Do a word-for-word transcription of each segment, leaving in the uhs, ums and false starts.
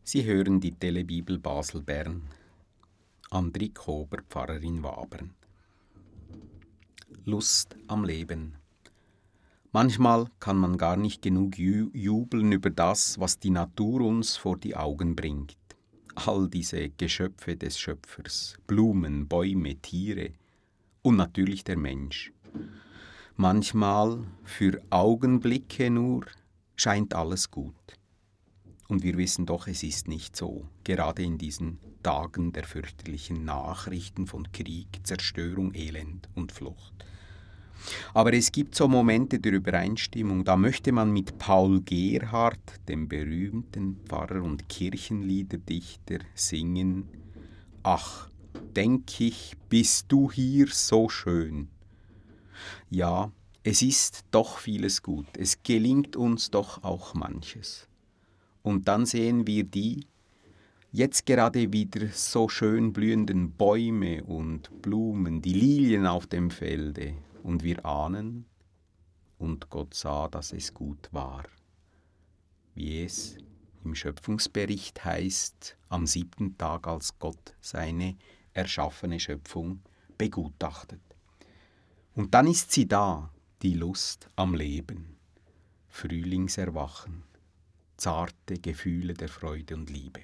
Sie hören die Telebibel Basel-Bern. Andrik Kober, Pfarrerin Wabern. Lust am Leben. Manchmal kann man gar nicht genug ju- jubeln über das, was die Natur uns vor die Augen bringt. All diese Geschöpfe des Schöpfers, Blumen, Bäume, Tiere und natürlich der Mensch. Manchmal, für Augenblicke nur, scheint alles gut. Und wir wissen doch, es ist nicht so, gerade in diesen Tagen der fürchterlichen Nachrichten von Krieg, Zerstörung, Elend und Flucht. Aber es gibt so Momente der Übereinstimmung, da möchte man mit Paul Gerhardt, dem berühmten Pfarrer und Kirchenliederdichter, singen: Ach, denk ich, bist du hier so schön. Ja, es ist doch vieles gut, es gelingt uns doch auch manches. Und dann sehen wir die jetzt gerade wieder so schön blühenden Bäume und Blumen, die Lilien auf dem Felde. Und wir ahnen, und Gott sah, dass es gut war. Wie es im Schöpfungsbericht heißt, am siebten Tag, als Gott seine erschaffene Schöpfung begutachtet. Und dann ist sie da, die Lust am Leben, Frühlingserwachen, zarte Gefühle der Freude und Liebe.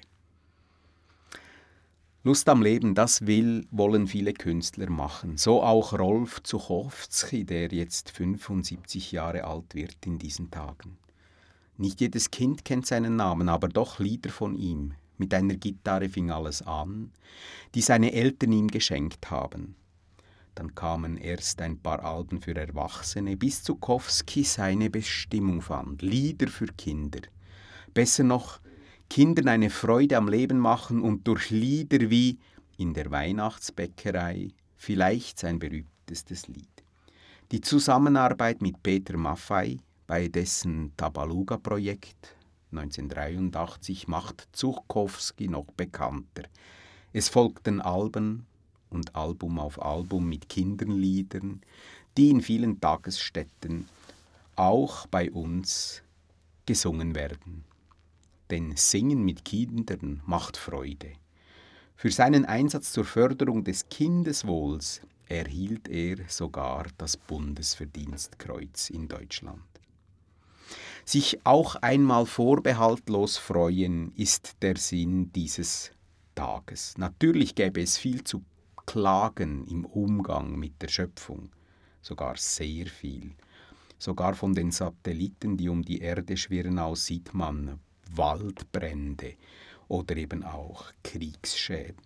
Lust am Leben, das will, wollen viele Künstler machen. So auch Rolf Zuchowski, der jetzt fünfundsiebzig Jahre alt wird in diesen Tagen. Nicht jedes Kind kennt seinen Namen, aber doch Lieder von ihm. Mit einer Gitarre fing alles an, die seine Eltern ihm geschenkt haben. Dann kamen erst ein paar Alben für Erwachsene, bis Zuchowski seine Bestimmung fand. Lieder für Kinder. Besser noch, Kindern eine Freude am Leben machen und durch Lieder wie In der Weihnachtsbäckerei vielleicht sein berühmtestes Lied. Die Zusammenarbeit mit Peter Maffay bei dessen Tabaluga-Projekt neunzehnhundertdreiundachtzig macht Zuchowski noch bekannter. Es folgten Alben und Album auf Album mit Kinderliedern, die in vielen Tagesstätten, auch bei uns, gesungen werden. Denn Singen mit Kindern macht Freude. Für seinen Einsatz zur Förderung des Kindeswohls erhielt er sogar das Bundesverdienstkreuz in Deutschland. Sich auch einmal vorbehaltlos freuen ist der Sinn dieses Tages. Natürlich gäbe es viel zu klagen im Umgang mit der Schöpfung, sogar sehr viel. Sogar von den Satelliten, die um die Erde schwirren, aus sieht man Waldbrände oder eben auch Kriegsschäden.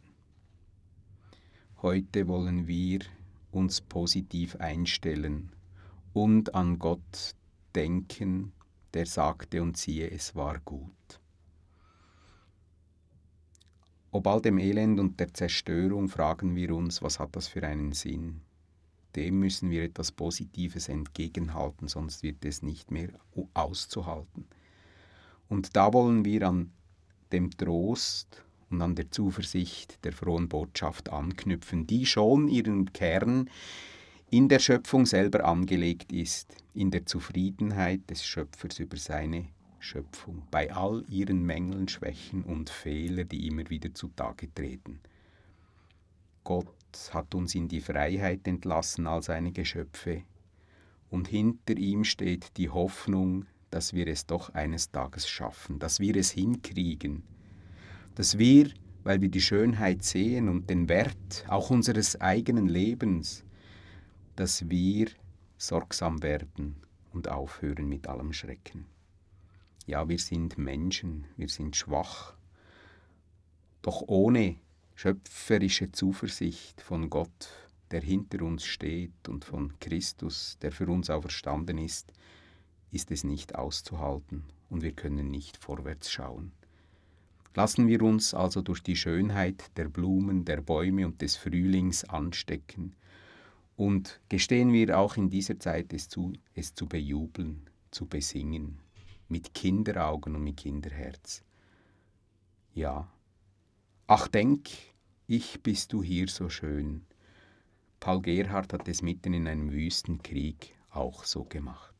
Heute wollen wir uns positiv einstellen und an Gott denken, der sagte und siehe, es war gut. Ob all dem Elend und der Zerstörung fragen wir uns, was hat das für einen Sinn? Dem müssen wir etwas Positives entgegenhalten, sonst wird es nicht mehr auszuhalten. Und da wollen wir an dem Trost und an der Zuversicht der frohen Botschaft anknüpfen, die schon ihren Kern in der Schöpfung selber angelegt ist, in der Zufriedenheit des Schöpfers über seine Schöpfung, bei all ihren Mängeln, Schwächen und Fehlern, die immer wieder zutage treten. Gott hat uns in die Freiheit entlassen als seine Geschöpfe, und hinter ihm steht die Hoffnung, dass wir es doch eines Tages schaffen, dass wir es hinkriegen, dass wir, weil wir die Schönheit sehen und den Wert auch unseres eigenen Lebens, dass wir sorgsam werden und aufhören mit allem Schrecken. Ja, wir sind Menschen, wir sind schwach, doch ohne schöpferische Zuversicht von Gott, der hinter uns steht, und von Christus, der für uns auferstanden ist, ist es nicht auszuhalten und wir können nicht vorwärts schauen. Lassen wir uns also durch die Schönheit der Blumen, der Bäume und des Frühlings anstecken und gestehen wir auch in dieser Zeit es zu, es zu bejubeln, zu besingen, mit Kinderaugen und mit Kinderherz. Ja, ach denk, ich bist du hier so schön. Paul Gerhardt hat es mitten in einem Wüstenkrieg auch so gemacht.